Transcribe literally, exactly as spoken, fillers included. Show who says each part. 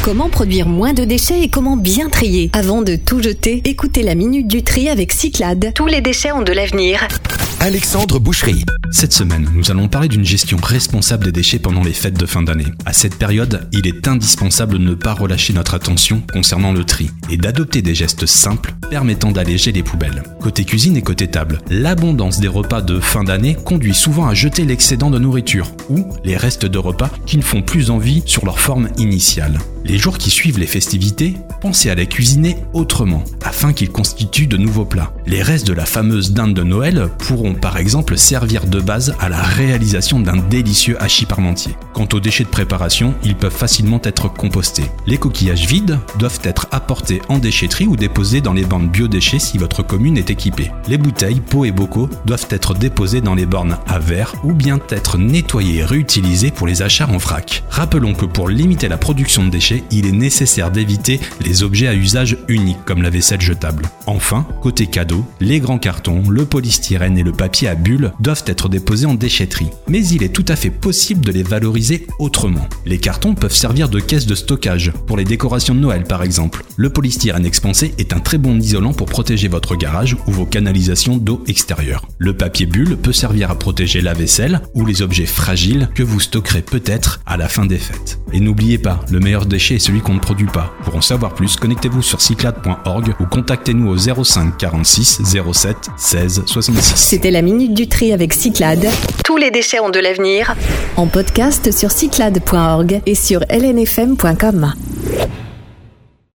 Speaker 1: Comment produire moins de déchets et comment bien trier? Avant de tout jeter, écoutez la Minute du Tri avec Cyclades. Tous les déchets ont de l'avenir.
Speaker 2: Alexandre Boucherie.
Speaker 3: Cette semaine, nous allons parler d'une gestion responsable des déchets pendant les fêtes de fin d'année. À cette période, il est indispensable de ne pas relâcher notre attention concernant le tri et d'adopter des gestes simples permettant d'alléger les poubelles. Côté cuisine et côté table, l'abondance des repas de fin d'année conduit souvent à jeter l'excédent de nourriture ou les restes de repas qui ne font plus envie sur leur forme initiale. Les jours qui suivent les festivités, pensez à les cuisiner autrement, afin qu'ils constituent de nouveaux plats. Les restes de la fameuse dinde de Noël pourront par exemple servir de base à la réalisation d'un délicieux hachis parmentier. Quant aux déchets de préparation, ils peuvent facilement être compostés. Les coquillages vides doivent être apportés en déchetterie ou déposés dans les bornes biodéchets si votre commune est équipée. Les bouteilles, pots et bocaux doivent être déposés dans les bornes à verre ou bien être nettoyés et réutilisés pour les achats en vrac. Rappelons que pour limiter la production de déchets, il est nécessaire d'éviter les objets à usage unique comme la vaisselle jetable. Enfin, côté cadeaux, les grands cartons, le polystyrène et le papier à bulles doivent être déposés en déchetterie. Mais il est tout à fait possible de les valoriser autrement. Les cartons peuvent servir de caisse de stockage, pour les décorations de Noël par exemple. Le polystyrène expansé est un très bon isolant pour protéger votre garage ou vos canalisations d'eau extérieure. Le papier bulle peut servir à protéger la vaisselle ou les objets fragiles que vous stockerez peut-être à la fin des fêtes. Et n'oubliez pas, le meilleur déchet est celui qu'on ne produit pas. Pour en savoir plus, connectez-vous sur cyclades point org ou contactez-nous au zéro cinq quarante-six zéro sept seize soixante-six.
Speaker 1: C'était la Minute du Tri avec Cyclades. Tous les déchets ont de l'avenir. En podcast sur cyclades point org et sur l n f m point com.